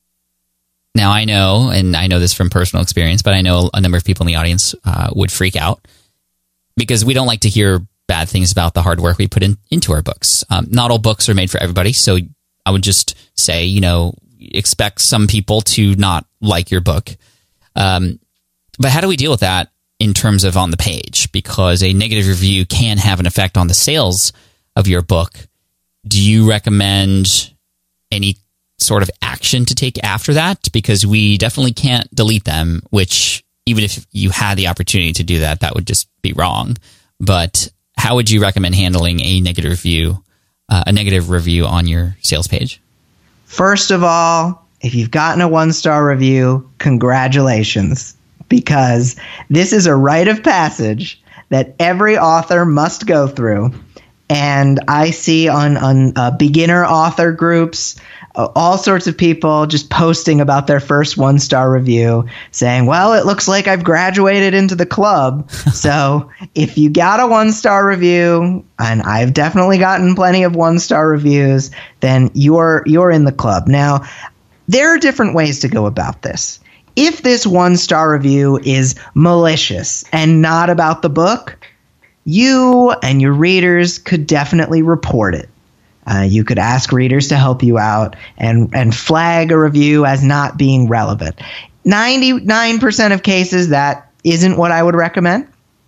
Speaker 1: Now, I know, and I know this from personal experience, but I know a number of people in the audience uh, would freak out because we don't like to hear bad things about the hard work we put in, into our books. Um, not all books are made for everybody, so I would just say, you know, expect some people to not like your book. Um, but how do we deal with that in terms of on the page? Because a negative review can have an effect on the sales of your book. Do you recommend any sort of action to take after that? Because we definitely can't delete them, which even if you had the opportunity to do that, that would just be wrong. But how would you recommend handling a negative review, uh, a negative review on your sales page?
Speaker 4: First of all, if you've gotten a one-star review, congratulations, because this is a rite of passage that every author must go through. And I see on, on uh, beginner author groups, uh, all sorts of people just posting about their first one-star review, saying, well, it looks like I've graduated into the club. So if you got a one-star review, and I've definitely gotten plenty of one-star reviews, then you're you're in the club. Now, there are different ways to go about this. If this one-star review is malicious and not about the book, you and your readers could definitely report it. Uh, you could ask readers to help you out and, and flag a review as not being relevant. ninety-nine percent of cases, that isn't what I would recommend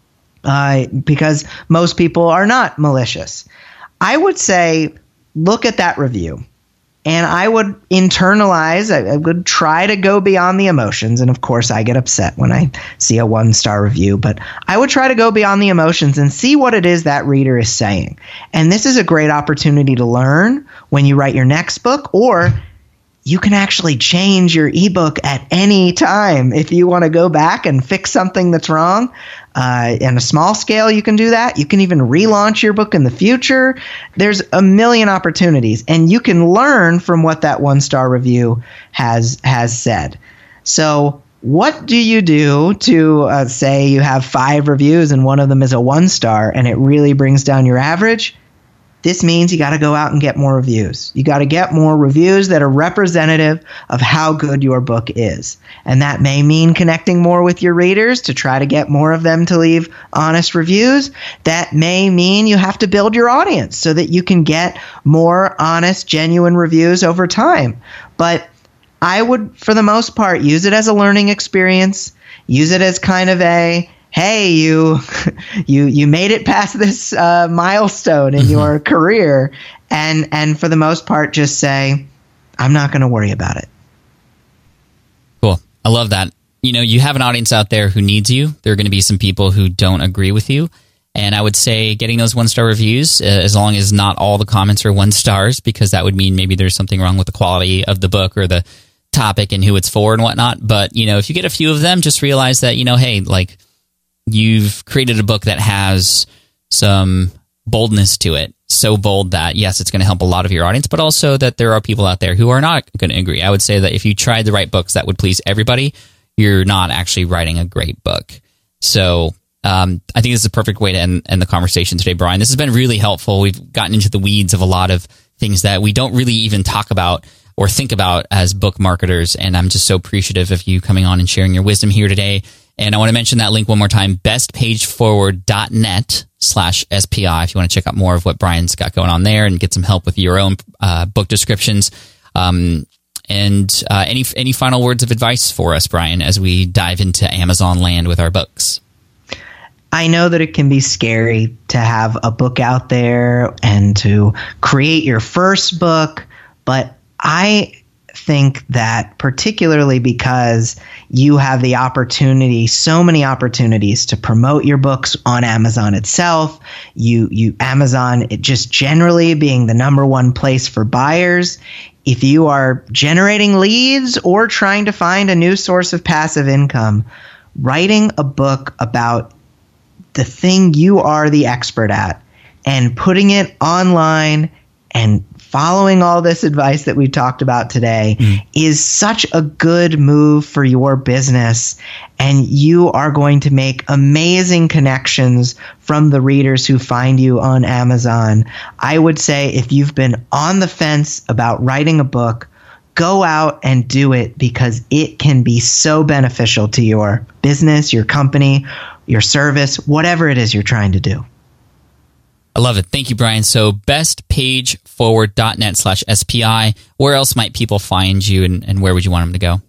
Speaker 4: uh, because most people are not malicious. I would say look at that review. And I would internalize, I, I would try to go beyond the emotions. And of course, I get upset when I see a one-star review. But I would try to go beyond the emotions and see what it is that reader is saying. And this is a great opportunity to learn when you write your next book, or you can actually change your ebook at any time. If you want to go back and fix something that's wrong, uh, in a small scale, you can do that. You can even relaunch your book in the future. There's a million opportunities, and you can learn from what that one-star review has has said. So what do you do to uh, say you have five reviews and one of them is a one-star and it really brings down your average? This means you got to go out and get more reviews. You got to get more reviews that are representative of how good your book is. And that may mean connecting more with your readers to try to get more of them to leave honest reviews. That may mean you have to build your audience so that you can get more honest, genuine reviews over time. But I would, for the most part, use it as a learning experience. Use it as kind of a, hey, you you you made it past this uh, milestone in your career, and and for the most part, just say, I'm not going to worry about it.
Speaker 1: Cool. I love that. You know, you have an audience out there who needs you. There are going to be some people who don't agree with you. And I would say getting those one-star reviews, uh, as long as not all the comments are one stars, because that would mean maybe there's something wrong with the quality of the book or the topic and who it's for and whatnot. But, you know, if you get a few of them, just realize that, you know, hey, like, you've created a book that has some boldness to it. So bold that, yes, it's going to help a lot of your audience, but also that there are people out there who are not going to agree. I would say that if you tried to write books that would please everybody, you're not actually writing a great book. So um, I think this is a perfect way to end, end the conversation today, Brian. This has been really helpful. We've gotten into the weeds of a lot of things that we don't really even talk about or think about as book marketers, and I'm just so appreciative of you coming on and sharing your wisdom here today. And I want to mention that link one more time, bestpageforward.net slash SPI, if you want to check out more of what Brian's got going on there and get some help with your own uh, book descriptions. Um, and uh, any any final words of advice for us, Brian, as we dive into Amazon land with our books?
Speaker 4: I know that it can be scary to have a book out there and to create your first book, but I think that particularly because you have the opportunity, so many opportunities to promote your books on Amazon itself, you, you Amazon, it just generally being the number one place for buyers. If you are generating leads or trying to find a new source of passive income, writing a book about the thing you are the expert at and putting it online and following all this advice that we talked about today mm. is such a good move for your business. And you are going to make amazing connections from the readers who find you on Amazon. I would say if you've been on the fence about writing a book, go out and do it, because it can be so beneficial to your business, your company, your service, whatever it is you're trying to do.
Speaker 1: I love it. Thank you, Brian. So bestpageforward.net slash SPI. Where else might people find you, and, and where would you want them to go?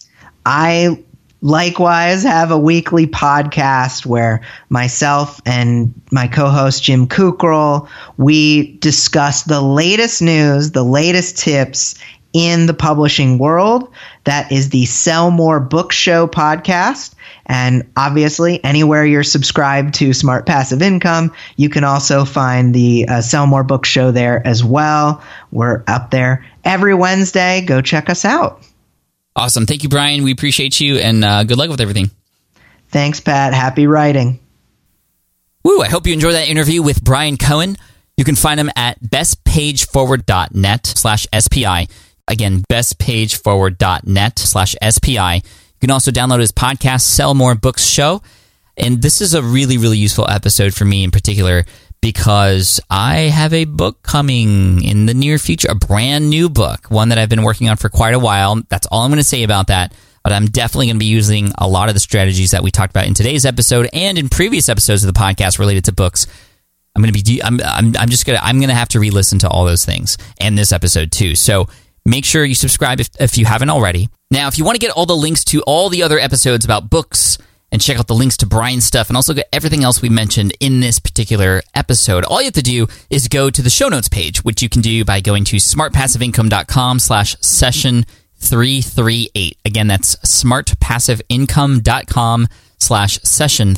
Speaker 4: I likewise have a weekly podcast where myself and my co-host Jim Kukral, we discuss the latest news, the latest tips in the publishing world. That is the Sell More Book Show podcast. And obviously, anywhere you're subscribed to Smart Passive Income, you can also find the uh, Sell More Book Show there as well. We're up there every Wednesday. Go check us out.
Speaker 1: Awesome. Thank you, Brian. We appreciate you, and uh, good luck with everything.
Speaker 4: Thanks, Pat. Happy writing.
Speaker 1: Woo! I hope you enjoyed that interview with Brian Cohen. You can find him at bestpageforward.net slash SPI. Again, bestpageforward.net slash SPI. You can also download his podcast, Sell More Books Show. And this is a really, really useful episode for me in particular, because I have a book coming in the near future, a brand new book, one that I've been working on for quite a while. That's all I'm going to say about that. But I'm definitely going to be using a lot of the strategies that we talked about in today's episode and in previous episodes of the podcast related to books. I'm going to be, I'm, I'm, I'm just going to, I'm going to have to re-listen to all those things and this episode too. So make sure you subscribe if, if you haven't already. Now, if you want to get all the links to all the other episodes about books and check out the links to Brian's stuff and also get everything else we mentioned in this particular episode, all you have to do is go to the show notes page, which you can do by going to smartpassiveincome.com slash session 338. Again, that's smartpassiveincome.com slash session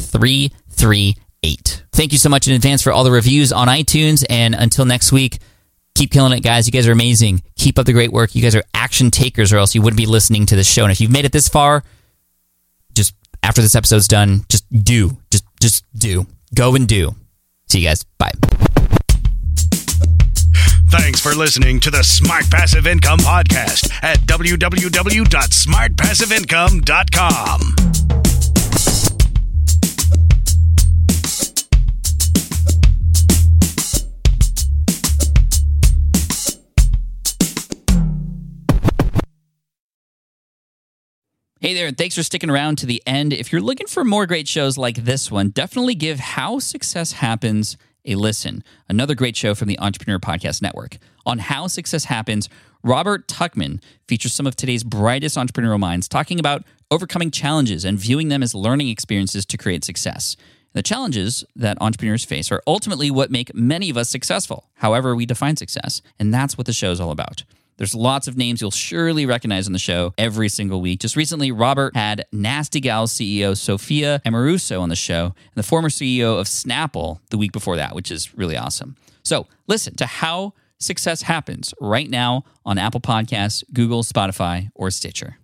Speaker 1: 338. Thank you so much in advance for all the reviews on iTunes, and until next week, keep killing it, guys. You guys are amazing. Keep up the great work. You guys are action takers, or else you wouldn't be listening to this show. And if you've made it this far, just after this episode's done, just do. Just just do. Go and do. See you guys. Bye.
Speaker 2: Thanks for listening to the Smart Passive Income Podcast at w w w dot smart passive income dot com.
Speaker 1: Hey there, and thanks for sticking around to the end. If you're looking for more great shows like this one, definitely give How Success Happens a listen. Another great show from the Entrepreneur Podcast Network. On How Success Happens, Robert Tuchman features some of today's brightest entrepreneurial minds talking about overcoming challenges and viewing them as learning experiences to create success. The challenges that entrepreneurs face are ultimately what make many of us successful, however we define success, and that's what the show is all about. There's lots of names you'll surely recognize on the show every single week. Just recently, Robert had Nasty Gal's C E O, Sophia Amoruso, on the show, and the former C E O of Snapple the week before that, which is really awesome. So listen to How Success Happens right now on Apple Podcasts, Google, Spotify, or Stitcher.